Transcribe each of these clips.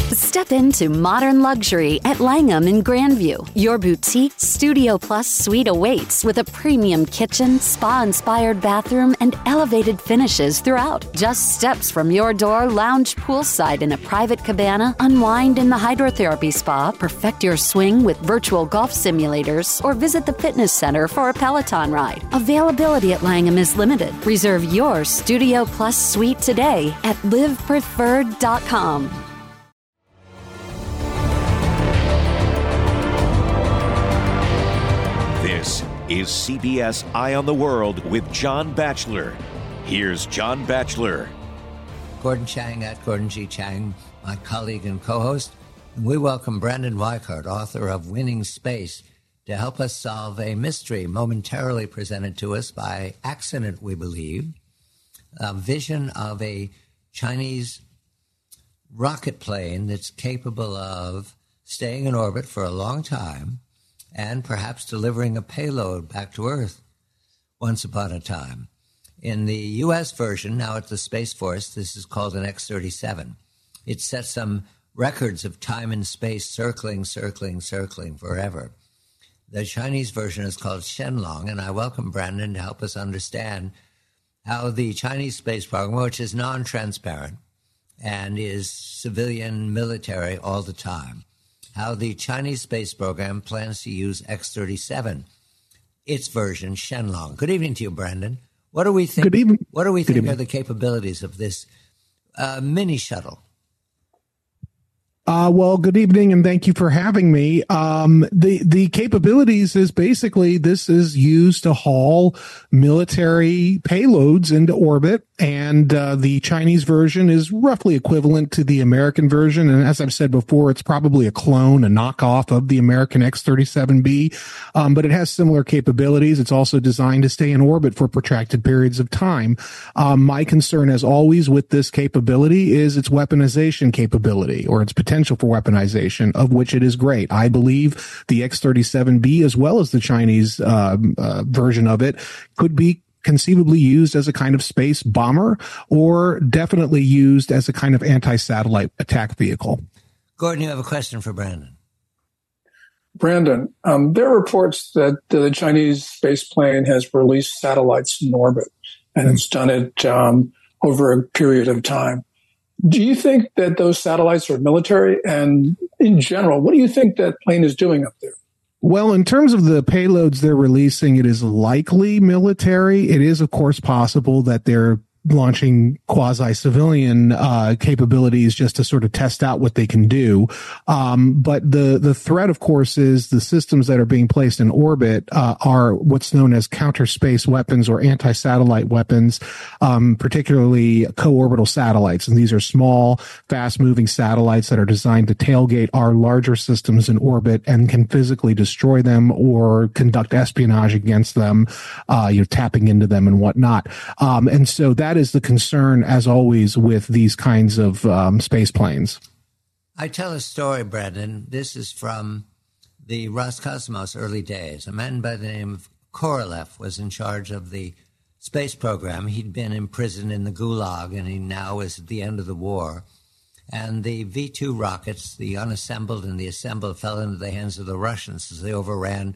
Step into modern luxury at Langham in Grandview. Your boutique Studio Plus suite awaits with a premium kitchen, spa-inspired bathroom, and elevated finishes throughout. Just steps from your door, lounge poolside in a private cabana, unwind in the hydrotherapy spa, perfect your swing with virtual golf simulators, or visit the fitness center for a Peloton ride. Availability at Langham is limited. Reserve your Studio Plus suite today at livepreferred.com. This is CBS Eye on the World with John Batchelor. Here's John Batchelor. Gordon Chang at Gordon G. Chang, my colleague and co-host. And we welcome Brandon Weichert, author of Winning Space, to help us solve a mystery momentarily presented to us by accident, we believe. A vision of a Chinese rocket plane that's capable of staying in orbit for a long time and perhaps delivering a payload back to Earth once upon a time. In the U.S. version, now at the Space Force, this is called an X-37. It sets some records of time and space circling forever. The Chinese version is called Shenlong, and I welcome Brandon to help us understand how the Chinese space program, which is non-transparent and is civilian military all the time, how the Chinese space program plans to use X-37, its version, Shenlong. Good evening to you, Brandon. What do we think? Good evening. What do we think are the capabilities of this mini shuttle? Well, good evening, and thank you for having me. The capabilities is basically this is used to haul military payloads into orbit, and the Chinese version is roughly equivalent to the American version. And as I've said before, it's probably a clone, a knockoff of the American X-37B, but it has similar capabilities. It's also designed to stay in orbit for protracted periods of time. My concern, as always, with this capability is its weaponization capability, or its potential for weaponization, of which it is great. I believe the X-37B, as well as the Chinese version of it, could be conceivably used as a kind of space bomber, or definitely used as a kind of anti-satellite attack vehicle. Gordon, you have a question for Brandon. Brandon, there are reports that the Chinese space plane has released satellites in orbit, and it's done it over a period of time. Do you think that those satellites are military? And in general, what do you think that plane is doing up there? Well, in terms of the payloads they're releasing, it is likely military. It is, of course, possible that they're launching quasi-civilian capabilities just to sort of test out what they can do. But the threat, of course, is the systems that are being placed in orbit are what's known as counter-space weapons or anti-satellite weapons, particularly co-orbital satellites. And these are small, fast-moving satellites that are designed to tailgate our larger systems in orbit and can physically destroy them or conduct espionage against them, tapping into them and whatnot. And so that is the concern, as always, with these kinds of space planes. I tell a story, Brandon. This is from the Roscosmos early days. A man by the name of Korolev was in charge of the space program. He'd been imprisoned in the Gulag, and he now is at the end of the war. And the V-2 rockets, the unassembled and the assembled, fell into the hands of the Russians as they overran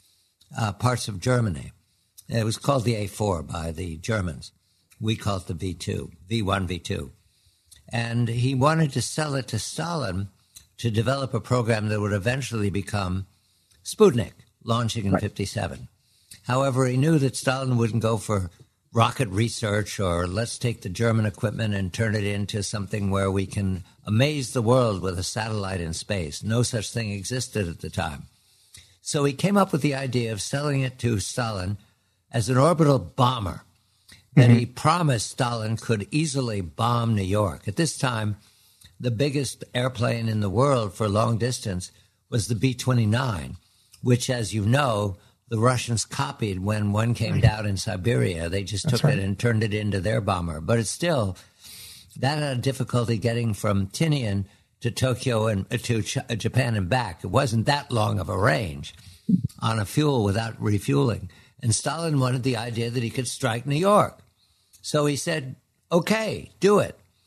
parts of Germany. It was called the A4 by the Germans. We call it the V2, V1, V2. And he wanted to sell it to Stalin to develop a program that would eventually become Sputnik, launching in 1957. However, he knew that Stalin wouldn't go for rocket research or let's take the German equipment and turn it into something where we can amaze the world with a satellite in space. No such thing existed at the time. So he came up with the idea of selling it to Stalin as an orbital bomber that he promised Stalin could easily bomb New York. At this time, the biggest airplane in the world for long distance was the B-29, which, as you know, the Russians copied when one came down in Siberia. They just took it and turned it into their bomber. But it's still, that had difficulty getting from Tinian to Tokyo and to Japan and back. It wasn't that long of a range on a fuel without refueling. And Stalin wanted the idea that he could strike New York. So he said, okay, do it.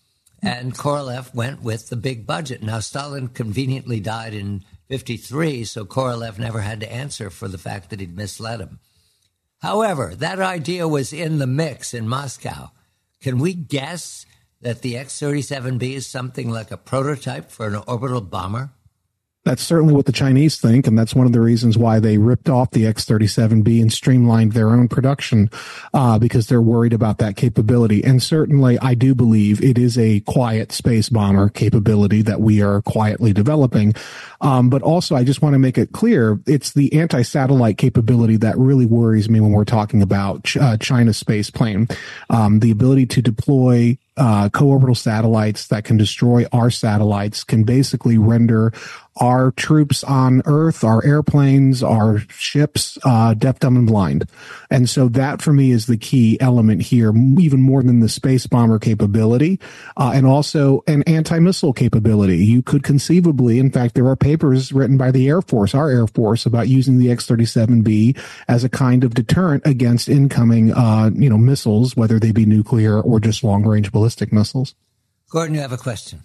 And Korolev went with the big budget. Now, Stalin conveniently died in 1953, so Korolev never had to answer for the fact that he'd misled him. However, that idea was in the mix in Moscow. Can we guess that the X-37B is something like a prototype for an orbital bomber? That's certainly what the Chinese think, and that's one of the reasons why they ripped off the X-37B and streamlined their own production, because they're worried about that capability. And certainly, I do believe it is a quiet space bomber capability that we are quietly developing. But also, I just want to make it clear, it's the anti-satellite capability that really worries me when we're talking about China's space plane. The ability to deploy co-orbital satellites that can destroy our satellites can basically render our troops on Earth, our airplanes, our ships, deaf, dumb, and blind. And so that, for me, is the key element here, even more than the space bomber capability, and also an anti-missile capability. You could conceivably, in fact, there are papers written by the Air Force, our Air Force, about using the X-37B as a kind of deterrent against incoming, missiles, whether they be nuclear or just long-range ballistic missiles. Gordon, you have a question.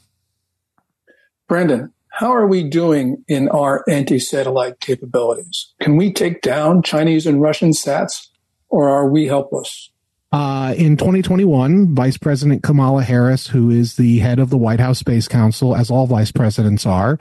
Brandon, how are we doing in our anti-satellite capabilities? Can we take down Chinese and Russian sats, or are we helpless? In 2021, Vice President Kamala Harris, who is the head of the White House Space Council, as all vice presidents are,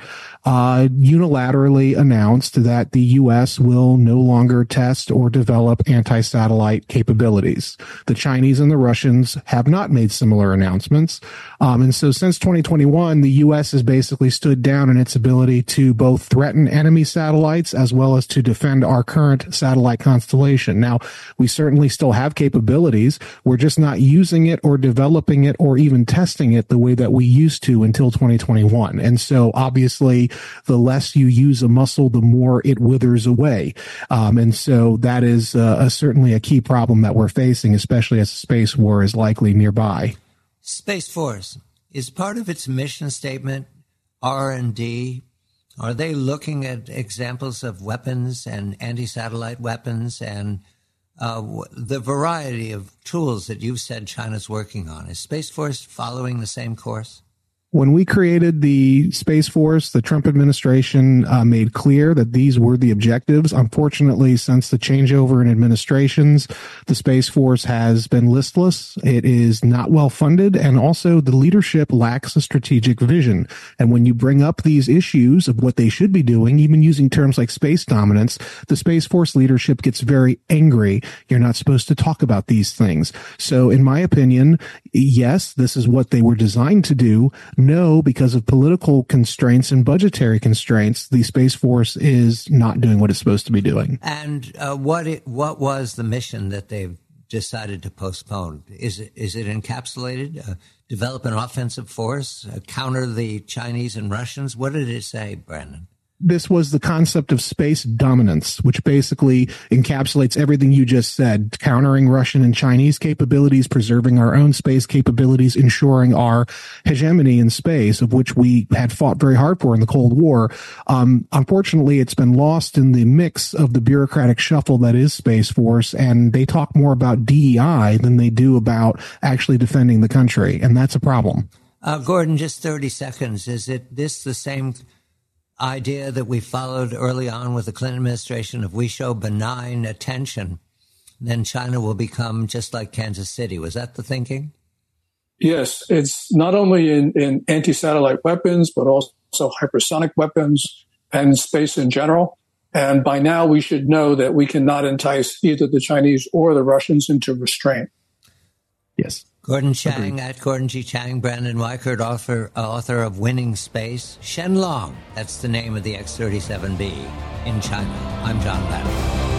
unilaterally announced that the U.S. will no longer test or develop anti-satellite capabilities. The Chinese and the Russians have not made similar announcements. And so since 2021, the U.S. has basically stood down in its ability to both threaten enemy satellites as well as to defend our current satellite constellation. Now, we certainly still have capabilities. We're just not using it or developing it or even testing it the way that we used to until 2021. And so obviously, the less you use a muscle, the more it withers away. And so that is certainly a key problem that we're facing, especially as a space war is likely nearby. Space Force, is part of its mission statement R&D? Are they looking at examples of weapons and anti-satellite weapons and the variety of tools that you've said China's working on? Is Space Force following the same course? When we created the Space Force, the Trump administration made clear that these were the objectives. Unfortunately, since the changeover in administrations, the Space Force has been listless. It is not well funded, and also the leadership lacks a strategic vision. And when you bring up these issues of what they should be doing, even using terms like space dominance, the Space Force leadership gets very angry. You're not supposed to talk about these things. So in my opinion, yes, this is what they were designed to do. No, because of political constraints and budgetary constraints, the Space Force is not doing what it's supposed to be doing. And what was the mission that they've decided to postpone? Is it encapsulated? Develop an offensive force? Counter the Chinese and Russians? What did it say, Brandon? This was the concept of space dominance, which basically encapsulates everything you just said, countering Russian and Chinese capabilities, preserving our own space capabilities, ensuring our hegemony in space, of which we had fought very hard for in the Cold War. Unfortunately, it's been lost in the mix of the bureaucratic shuffle that is Space Force, and they talk more about DEI than they do about actually defending the country, and that's a problem. Gordon, just 30 seconds. Is this the same idea that we followed early on with the Clinton administration? If we show benign attention, then China will become just like Kansas City. Was that the thinking? Yes, it's not only in anti-satellite weapons, but also hypersonic weapons and space in general. And by now we should know that we cannot entice either the Chinese or the Russians into restraint. Yes. Gordon Chang, at Gordon G. Chang, Brandon Weichert, author of Winning Space. Shenlong, that's the name of the X-37B in China. I'm John Battle.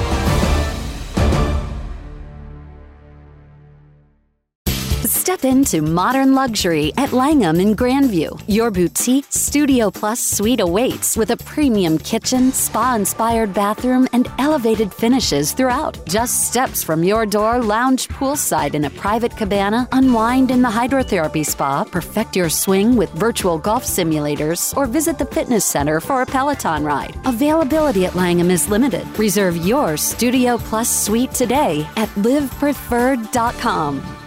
Step into modern luxury at Langham in Grandview. Your boutique Studio Plus suite awaits with a premium kitchen, spa-inspired bathroom, and elevated finishes throughout. Just steps from your door, lounge poolside in a private cabana, unwind in the hydrotherapy spa, perfect your swing with virtual golf simulators, or visit the fitness center for a Peloton ride. Availability at Langham is limited. Reserve your Studio Plus suite today at livepreferred.com.